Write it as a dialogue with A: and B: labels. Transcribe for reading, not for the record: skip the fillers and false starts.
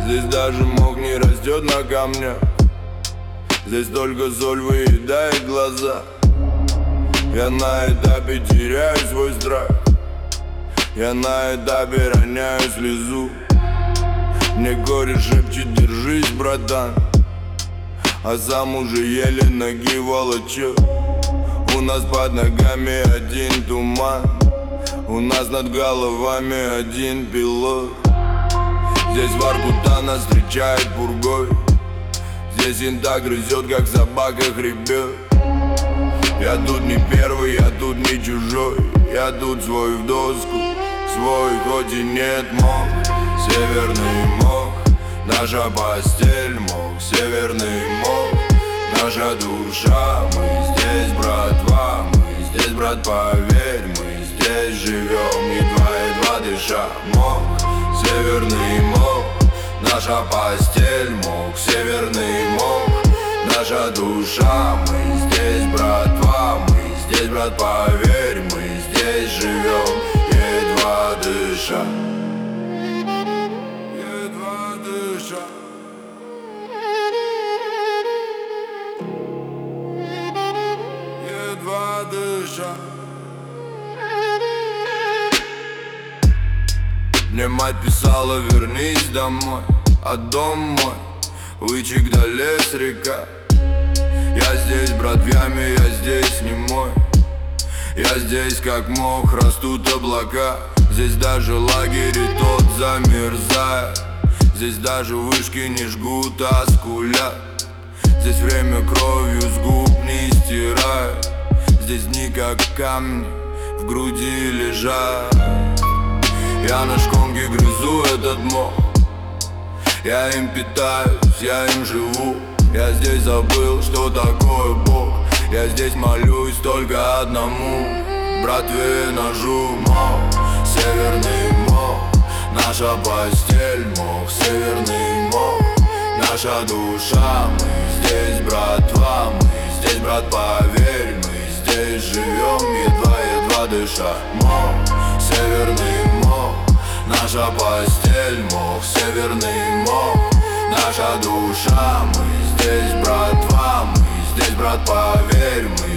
A: Здесь даже мох не растет на камнях. Здесь только соль выедает глаза. Я на этапе теряю свой страх. Я на этапе роняю слезу. Мне горе шепчет: держись, братан. А сам уже еле ноги волочу. У нас под ногами один туман. У нас над головами один пилот. Здесь Воркута нас встречает пургой. Здесь инта грызет, как собака хребет. Я тут не первый, я тут не чужой. Я тут свой в доску, свой, хоть и нет мох. Северный мох, наша постель мох. Северный мох, наша душа. Мы здесь, братва, мы здесь, брат, поверь. Мы здесь живем, едва-едва дыша. Мох, северный мох, наша постель мох. Северный мох, наша душа. Мы здесь, братва, мы здесь, брат, поверь. Мы здесь живем, едва дыша. Едва дыша. Едва дыша. Мне мать писала: вернись домой. А дом мой Вычек да лес, река. Я здесь, брат, в яме, я здесь не мой. Я здесь как мох, растут облака. Здесь даже лагерь и тот замерзает. Здесь даже вышки не жгут, а скулят. Здесь время кровью с губ не стирает. Здесь дни как камни в груди лежат. Я на шконке грызу этот мох. Я им питаюсь, я им живу. Я здесь забыл, что такое Бог. Я здесь молюсь только одному: братве ножу. Мох, северный мох, наша постель мох. Северный мох, наша душа. Мы здесь, братва, мы здесь, брат, поверь. Мы здесь живем, едва-едва дыша. Мох, северный мох, наша постель мох. Северный мох, наша душа. Мы здесь, братва, мы здесь, брат, поверь. Мы